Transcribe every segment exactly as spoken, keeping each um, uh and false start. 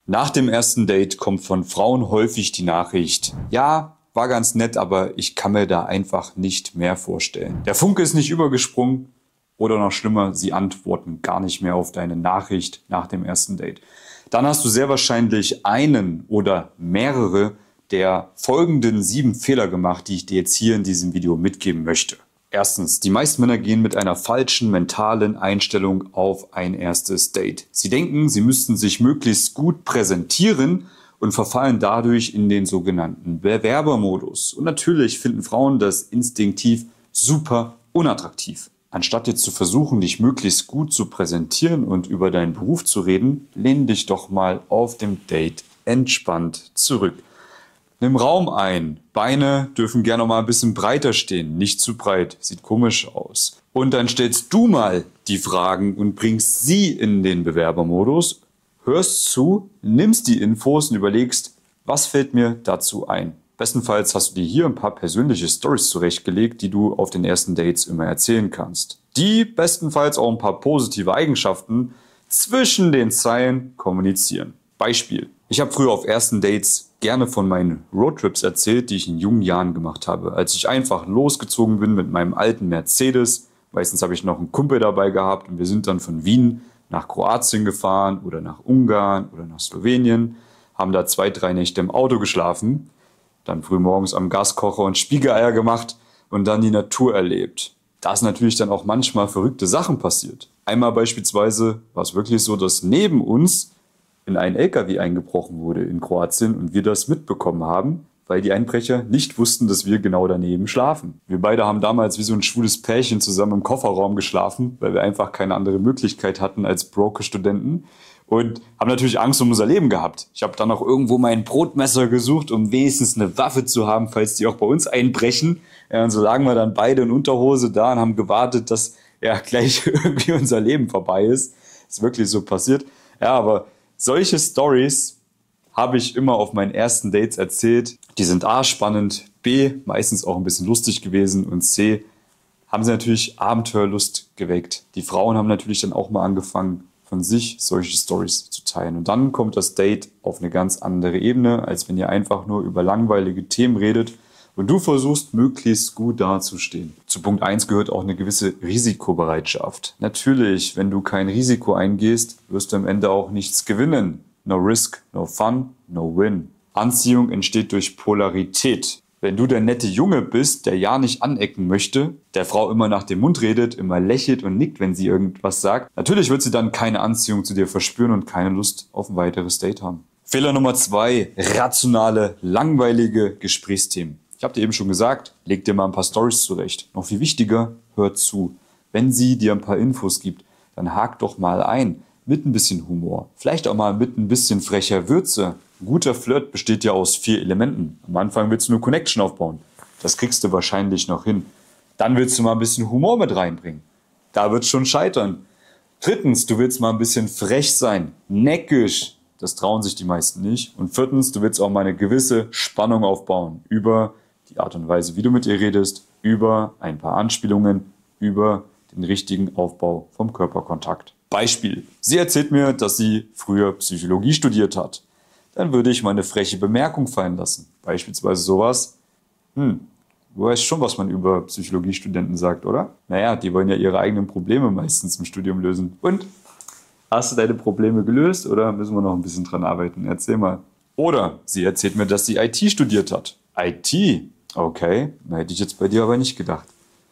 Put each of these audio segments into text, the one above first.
Nach dem ersten Date kommt von Frauen häufig die Nachricht: Ja, war ganz nett, aber ich kann mir da einfach nicht mehr vorstellen. Der Funke ist nicht übergesprungen oder noch schlimmer, sie antworten gar nicht mehr auf deine Nachricht nach dem ersten Date. Dann hast du sehr wahrscheinlich einen oder mehrere der folgenden sieben Fehler gemacht, die ich dir jetzt hier in diesem Video mitgeben möchte. Erstens, die meisten Männer gehen mit einer falschen mentalen Einstellung auf ein erstes Date. Sie denken, sie müssten sich möglichst gut präsentieren und verfallen dadurch in den sogenannten Bewerbermodus. Und natürlich finden Frauen das instinktiv super unattraktiv. Anstatt jetzt zu versuchen, dich möglichst gut zu präsentieren und über deinen Beruf zu reden, lehn dich doch mal auf dem Date entspannt zurück. Nimm Raum ein. Beine dürfen gerne mal ein bisschen breiter stehen, nicht zu breit, sieht komisch aus. Und dann stellst du mal die Fragen und bringst sie in den Bewerbermodus, hörst zu, nimmst die Infos und überlegst, was fällt mir dazu ein. Bestenfalls hast du dir hier ein paar persönliche Storys zurechtgelegt, die du auf den ersten Dates immer erzählen kannst. Die bestenfalls auch ein paar positive Eigenschaften zwischen den Zeilen kommunizieren. Beispiel: Ich habe früher auf ersten Dates gerne von meinen Roadtrips erzählt, die ich in jungen Jahren gemacht habe. Als ich einfach losgezogen bin mit meinem alten Mercedes, meistens habe ich noch einen Kumpel dabei gehabt und wir sind dann von Wien nach Kroatien gefahren oder nach Ungarn oder nach Slowenien, haben da zwei, drei Nächte im Auto geschlafen, dann früh morgens am Gaskocher und Spiegeleier gemacht und dann die Natur erlebt. Da ist natürlich dann auch manchmal verrückte Sachen passiert. Einmal beispielsweise war es wirklich so, dass neben uns in einen L K W eingebrochen wurde in Kroatien und wir das mitbekommen haben, weil die Einbrecher nicht wussten, dass wir genau daneben schlafen. Wir beide haben damals wie so ein schwules Pärchen zusammen im Kofferraum geschlafen, weil wir einfach keine andere Möglichkeit hatten als Broke-Studenten und haben natürlich Angst um unser Leben gehabt. Ich habe dann auch irgendwo mein Brotmesser gesucht, um wenigstens eine Waffe zu haben, falls die auch bei uns einbrechen. Ja, und so lagen wir dann beide in Unterhose da und haben gewartet, dass ja gleich irgendwie unser Leben vorbei ist. Ist wirklich so passiert. Ja, aber solche Stories habe ich immer auf meinen ersten Dates erzählt. Die sind A, spannend, B, meistens auch ein bisschen lustig gewesen und C, haben sie natürlich Abenteuerlust geweckt. Die Frauen haben natürlich dann auch mal angefangen, von sich solche Stories zu teilen. Und dann kommt das Date auf eine ganz andere Ebene, als wenn ihr einfach nur über langweilige Themen redet und du versuchst, möglichst gut dazustehen. Zu Punkt eins gehört auch eine gewisse Risikobereitschaft. Natürlich, wenn du kein Risiko eingehst, wirst du am Ende auch nichts gewinnen. No risk, no fun, no win. Anziehung entsteht durch Polarität. Wenn du der nette Junge bist, der ja nicht anecken möchte, der Frau immer nach dem Mund redet, immer lächelt und nickt, wenn sie irgendwas sagt, natürlich wird sie dann keine Anziehung zu dir verspüren und keine Lust auf ein weiteres Date haben. Fehler Nummer zwei, rationale, langweilige Gesprächsthemen. Ich habe dir eben schon gesagt, leg dir mal ein paar Storys zurecht. Noch viel wichtiger, hör zu. Wenn sie dir ein paar Infos gibt, dann hak doch mal ein mit ein bisschen Humor. Vielleicht auch mal mit ein bisschen frecher Würze. Ein guter Flirt besteht ja aus vier Elementen. Am Anfang willst du eine Connection aufbauen. Das kriegst du wahrscheinlich noch hin. Dann willst du mal ein bisschen Humor mit reinbringen. Da wird es schon scheitern. Drittens, du willst mal ein bisschen frech sein, neckisch. Das trauen sich die meisten nicht. Und viertens, du willst auch mal eine gewisse Spannung aufbauen über die Art und Weise, wie du mit ihr redest, über ein paar Anspielungen, über den richtigen Aufbau vom Körperkontakt. Beispiel: Sie erzählt mir, dass sie früher Psychologie studiert hat. Dann würde ich mal eine freche Bemerkung fallen lassen. Beispielsweise sowas: Hm, du weißt schon, was man über Psychologiestudenten sagt, oder? Naja, die wollen ja ihre eigenen Probleme meistens im Studium lösen. Und? Hast du deine Probleme gelöst oder müssen wir noch ein bisschen dran arbeiten? Erzähl mal. Oder sie erzählt mir, dass sie I T studiert hat. I T? Okay, da hätte ich jetzt bei dir aber nicht gedacht.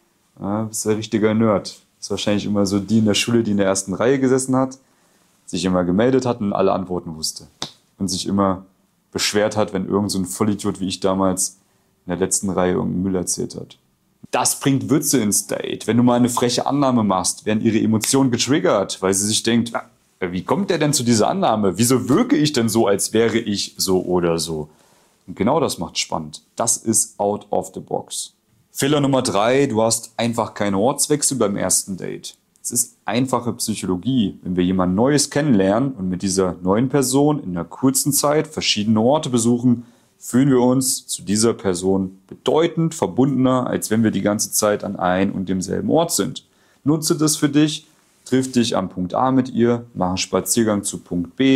Ah, bist ein richtiger Nerd. Ist wahrscheinlich immer so die in der Schule, die in der ersten Reihe gesessen hat, sich immer gemeldet hat und alle Antworten wusste. Und sich immer beschwert hat, wenn irgend so ein Vollidiot wie ich damals in der letzten Reihe irgendeinen Müll erzählt hat. Das bringt Würze ins Date. Wenn du mal eine freche Annahme machst, werden ihre Emotionen getriggert, weil sie sich denkt, wie kommt der denn zu dieser Annahme? Wieso wirke ich denn so, als wäre ich so oder so? Und genau das macht spannend. Das ist out of the box. Fehler Nummer drei, du hast einfach keinen Ortswechsel beim ersten Date. Es ist einfache Psychologie. Wenn wir jemand Neues kennenlernen und mit dieser neuen Person in einer kurzen Zeit verschiedene Orte besuchen, fühlen wir uns zu dieser Person bedeutend verbundener, als wenn wir die ganze Zeit an ein und demselben Ort sind. Nutze das für dich, triff dich am Punkt A mit ihr, mach einen Spaziergang zu Punkt B,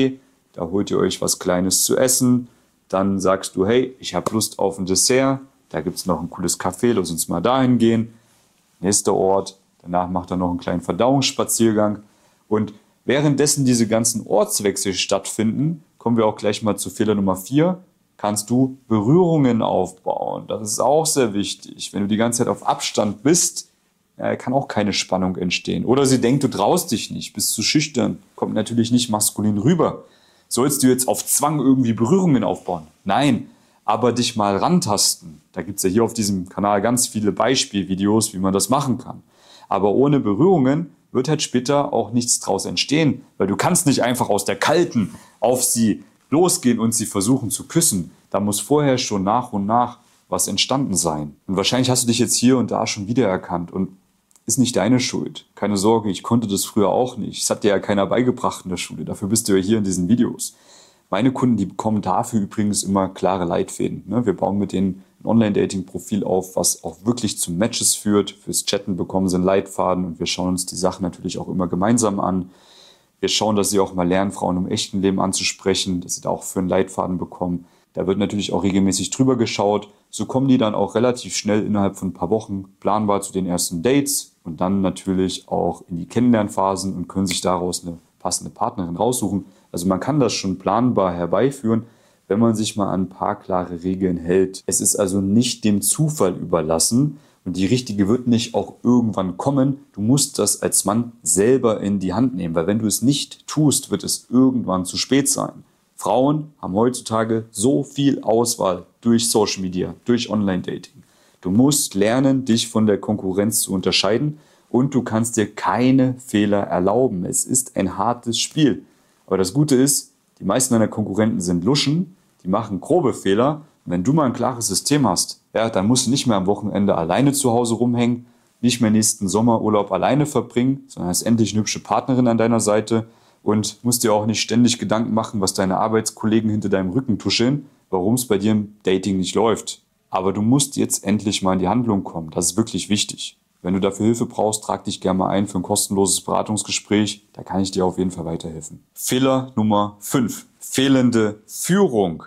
da holt ihr euch was Kleines zu essen, dann sagst du, hey, ich habe Lust auf ein Dessert, da gibt es noch ein cooles Café, lass uns mal dahin gehen. Nächster Ort, danach macht er noch einen kleinen Verdauungsspaziergang. Und währenddessen diese ganzen Ortswechsel stattfinden, kommen wir auch gleich mal zu Fehler Nummer vier, kannst du Berührungen aufbauen. Das ist auch sehr wichtig. Wenn du die ganze Zeit auf Abstand bist, ja, kann auch keine Spannung entstehen. Oder sie denkt, du traust dich nicht, bist zu schüchtern, kommt natürlich nicht maskulin rüber. Sollst du jetzt auf Zwang irgendwie Berührungen aufbauen? Nein, aber dich mal rantasten. Da gibt es ja hier auf diesem Kanal ganz viele Beispielvideos, wie man das machen kann. Aber ohne Berührungen wird halt später auch nichts draus entstehen, weil du kannst nicht einfach aus der Kalten auf sie losgehen und sie versuchen zu küssen. Da muss vorher schon nach und nach was entstanden sein. Und wahrscheinlich hast du dich jetzt hier und da schon wiedererkannt und ist nicht deine Schuld. Keine Sorge, ich konnte das früher auch nicht. Es hat dir ja keiner beigebracht in der Schule. Dafür bist du ja hier in diesen Videos. Meine Kunden, die bekommen dafür übrigens immer klare Leitfäden. Wir bauen mit denen ein Online-Dating-Profil auf, was auch wirklich zu Matches führt. Fürs Chatten bekommen sie einen Leitfaden und wir schauen uns die Sachen natürlich auch immer gemeinsam an. Wir schauen, dass sie auch mal lernen, Frauen im echten Leben anzusprechen, dass sie da auch für einen Leitfaden bekommen. Da wird natürlich auch regelmäßig drüber geschaut. So kommen die dann auch relativ schnell innerhalb von ein paar Wochen planbar zu den ersten Dates und dann natürlich auch in die Kennenlernphasen und können sich daraus eine passende Partnerin raussuchen. Also man kann das schon planbar herbeiführen, wenn man sich mal an ein paar klare Regeln hält. Es ist also nicht dem Zufall überlassen und die richtige wird nicht auch irgendwann kommen. Du musst das als Mann selber in die Hand nehmen, weil wenn du es nicht tust, wird es irgendwann zu spät sein. Frauen haben heutzutage so viel Auswahl durch Social Media, durch Online-Dating. Du musst lernen, dich von der Konkurrenz zu unterscheiden und du kannst dir keine Fehler erlauben. Es ist ein hartes Spiel. Aber das Gute ist, die meisten deiner Konkurrenten sind Luschen, die machen grobe Fehler. Und wenn du mal ein klares System hast, ja, dann musst du nicht mehr am Wochenende alleine zu Hause rumhängen, nicht mehr nächsten Sommerurlaub alleine verbringen, sondern hast endlich eine hübsche Partnerin an deiner Seite und musst dir auch nicht ständig Gedanken machen, was deine Arbeitskollegen hinter deinem Rücken tuscheln, warum es bei dir im Dating nicht läuft. Aber du musst jetzt endlich mal in die Handlung kommen. Das ist wirklich wichtig. Wenn du dafür Hilfe brauchst, trag dich gerne mal ein für ein kostenloses Beratungsgespräch. Da kann ich dir auf jeden Fall weiterhelfen. Fehler Nummer fünf. Fehlende Führung.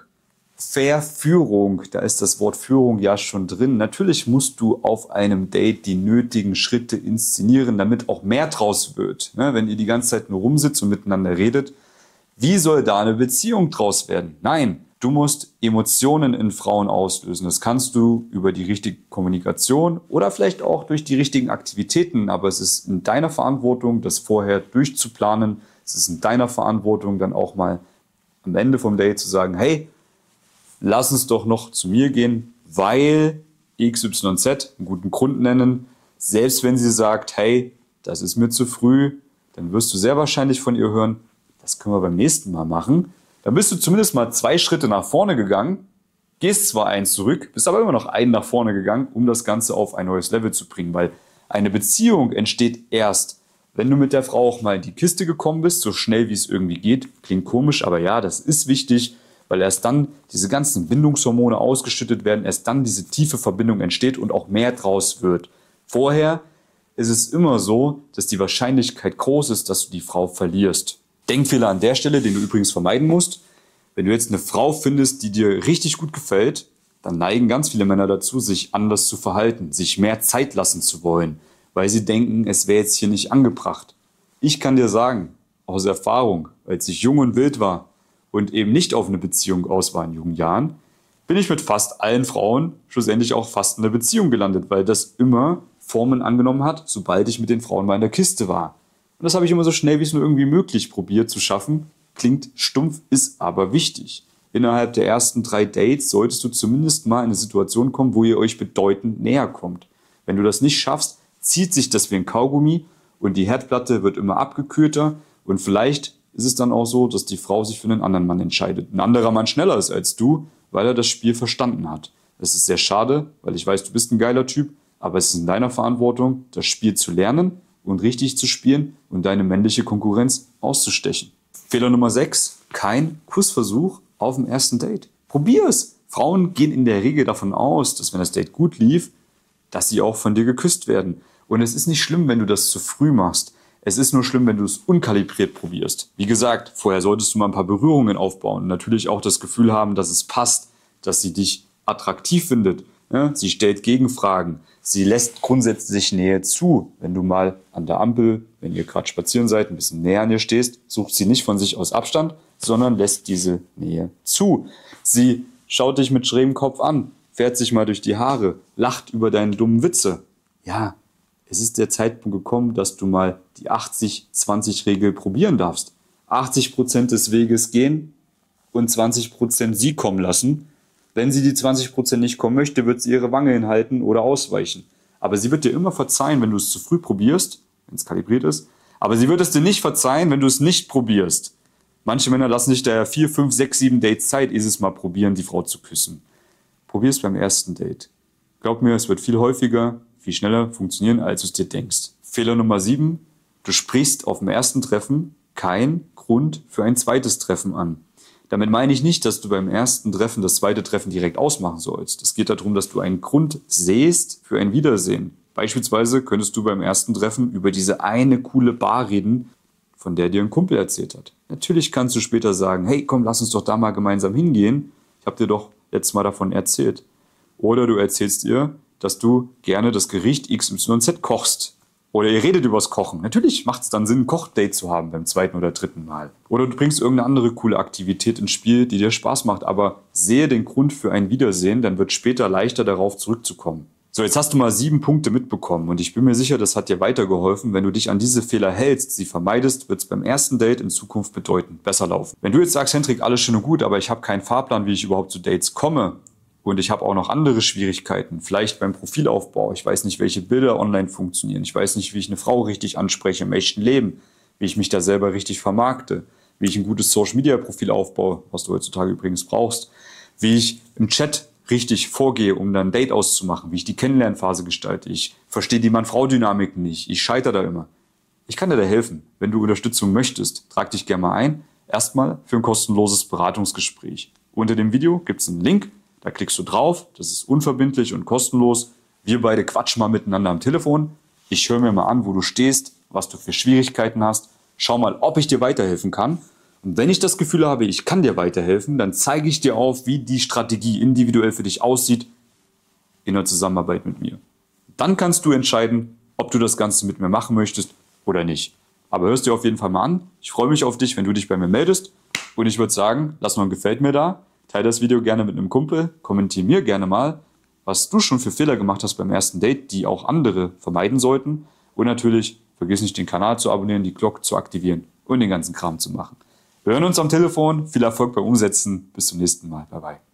Verführung, da ist das Wort Führung ja schon drin. Natürlich musst du auf einem Date die nötigen Schritte inszenieren, damit auch mehr draus wird. Wenn ihr die ganze Zeit nur rumsitzt und miteinander redet, wie soll da eine Beziehung draus werden? Nein, du musst Emotionen in Frauen auslösen. Das kannst du über die richtige Kommunikation oder vielleicht auch durch die richtigen Aktivitäten. Aber es ist in deiner Verantwortung, das vorher durchzuplanen. Es ist in deiner Verantwortung, dann auch mal am Ende vom Date zu sagen, hey, lass uns doch noch zu mir gehen, weil X Y Z einen guten Grund nennen. Selbst wenn sie sagt, hey, das ist mir zu früh, dann wirst du sehr wahrscheinlich von ihr hören, das können wir beim nächsten Mal machen. Dann bist du zumindest mal zwei Schritte nach vorne gegangen, gehst zwar eins zurück, bist aber immer noch einen nach vorne gegangen, um das Ganze auf ein neues Level zu bringen. Weil eine Beziehung entsteht erst, wenn du mit der Frau auch mal in die Kiste gekommen bist, so schnell wie es irgendwie geht. Klingt komisch, aber ja, das ist wichtig, weil erst dann diese ganzen Bindungshormone ausgeschüttet werden, erst dann diese tiefe Verbindung entsteht und auch mehr draus wird. Vorher ist es immer so, dass die Wahrscheinlichkeit groß ist, dass du die Frau verlierst. Denkfehler an der Stelle, den du übrigens vermeiden musst. Wenn du jetzt eine Frau findest, die dir richtig gut gefällt, dann neigen ganz viele Männer dazu, sich anders zu verhalten, sich mehr Zeit lassen zu wollen, weil sie denken, es wäre jetzt hier nicht angebracht. Ich kann dir sagen, aus Erfahrung, als ich jung und wild war und eben nicht auf eine Beziehung aus war in jungen Jahren, bin ich mit fast allen Frauen schlussendlich auch fast in einer Beziehung gelandet, weil das immer Formen angenommen hat, sobald ich mit den Frauen mal in der Kiste war. Und das habe ich immer so schnell wie es nur irgendwie möglich probiert zu schaffen. Klingt stumpf, ist aber wichtig. Innerhalb der ersten drei Dates solltest du zumindest mal in eine Situation kommen, wo ihr euch bedeutend näher kommt. Wenn du das nicht schaffst, zieht sich das wie ein Kaugummi und die Herdplatte wird immer abgekühlter und vielleicht ist es dann auch so, dass die Frau sich für einen anderen Mann entscheidet. Ein anderer Mann schneller ist als du, weil er das Spiel verstanden hat. Das ist sehr schade, weil ich weiß, du bist ein geiler Typ, aber es ist in deiner Verantwortung, das Spiel zu lernen und richtig zu spielen und deine männliche Konkurrenz auszustechen. Fehler Nummer sechs, kein Kussversuch auf dem ersten Date. Probier es. Frauen gehen in der Regel davon aus, dass wenn das Date gut lief, dass sie auch von dir geküsst werden. Und es ist nicht schlimm, wenn du das zu früh machst. Es ist nur schlimm, wenn du es unkalibriert probierst. Wie gesagt, vorher solltest du mal ein paar Berührungen aufbauen und natürlich auch das Gefühl haben, dass es passt, dass sie dich attraktiv findet. Ja, sie stellt Gegenfragen. Sie lässt grundsätzlich Nähe zu. Wenn du mal an der Ampel, wenn ihr gerade spazieren seid, ein bisschen näher an ihr stehst, sucht sie nicht von sich aus Abstand, sondern lässt diese Nähe zu. Sie schaut dich mit schrägem Kopf an, fährt sich mal durch die Haare, lacht über deine dummen Witze. Ja, es ist der Zeitpunkt gekommen, dass du mal die achtzig zwanzig Regel probieren darfst. achtzig Prozent des Weges gehen und zwanzig Prozent sie kommen lassen. Wenn sie die zwanzig Prozent nicht kommen möchte, wird sie ihre Wange hinhalten oder ausweichen. Aber sie wird dir immer verzeihen, wenn du es zu früh probierst, wenn es kalibriert ist. Aber sie wird es dir nicht verzeihen, wenn du es nicht probierst. Manche Männer lassen sich daher vier, fünf, sechs, sieben Dates Zeit, dieses Mal probieren, die Frau zu küssen. Probier es beim ersten Date. Glaub mir, es wird viel häufiger, viel schneller funktionieren, als du es dir denkst. Fehler Nummer sieben. Du sprichst auf dem ersten Treffen keinen Grund für ein zweites Treffen an. Damit meine ich nicht, dass du beim ersten Treffen das zweite Treffen direkt ausmachen sollst. Es geht darum, dass du einen Grund sähst für ein Wiedersehen. Beispielsweise könntest du beim ersten Treffen über diese eine coole Bar reden, von der dir ein Kumpel erzählt hat. Natürlich kannst du später sagen, hey, komm, lass uns doch da mal gemeinsam hingehen. Ich habe dir doch letztes Mal davon erzählt. Oder du erzählst ihr, dass du gerne das Gericht X Y Z kochst. Oder ihr redet übers Kochen. Natürlich macht es dann Sinn, ein Kochdate zu haben beim zweiten oder dritten Mal. Oder du bringst irgendeine andere coole Aktivität ins Spiel, die dir Spaß macht. Aber sehe den Grund für ein Wiedersehen, dann wird später leichter darauf zurückzukommen. So, jetzt hast du mal sieben Punkte mitbekommen und ich bin mir sicher, das hat dir weitergeholfen. Wenn du dich an diese Fehler hältst, sie vermeidest, wird es beim ersten Date in Zukunft bedeutend besser laufen. Wenn du jetzt sagst, Hendrik, alles schön und gut, aber ich habe keinen Fahrplan, wie ich überhaupt zu Dates komme, und ich habe auch noch andere Schwierigkeiten, vielleicht beim Profilaufbau. Ich weiß nicht, welche Bilder online funktionieren. Ich weiß nicht, wie ich eine Frau richtig anspreche im echten Leben, wie ich mich da selber richtig vermarkte, wie ich ein gutes Social-Media-Profil aufbaue, was du heutzutage übrigens brauchst, wie ich im Chat richtig vorgehe, um dann ein Date auszumachen, wie ich die Kennenlernphase gestalte. Ich verstehe die Mann-Frau-Dynamik nicht. Ich scheitere da immer. Ich kann dir da helfen. Wenn du Unterstützung möchtest, trag dich gerne mal ein. Erstmal für ein kostenloses Beratungsgespräch. Unter dem Video gibt es einen Link. Da klickst du drauf, das ist unverbindlich und kostenlos. Wir beide quatschen mal miteinander am Telefon. Ich höre mir mal an, wo du stehst, was du für Schwierigkeiten hast. Schau mal, ob ich dir weiterhelfen kann. Und wenn ich das Gefühl habe, ich kann dir weiterhelfen, dann zeige ich dir auf, wie die Strategie individuell für dich aussieht in der Zusammenarbeit mit mir. Dann kannst du entscheiden, ob du das Ganze mit mir machen möchtest oder nicht. Aber hörst dir auf jeden Fall mal an. Ich freue mich auf dich, wenn du dich bei mir meldest. Und ich würde sagen, lass noch ein Gefällt mir da. Teile das Video gerne mit einem Kumpel, kommentiere mir gerne mal, was du schon für Fehler gemacht hast beim ersten Date, die auch andere vermeiden sollten. Und natürlich, vergiss nicht, den Kanal zu abonnieren, die Glocke zu aktivieren und den ganzen Kram zu machen. Wir hören uns am Telefon. Viel Erfolg beim Umsetzen. Bis zum nächsten Mal. Bye bye.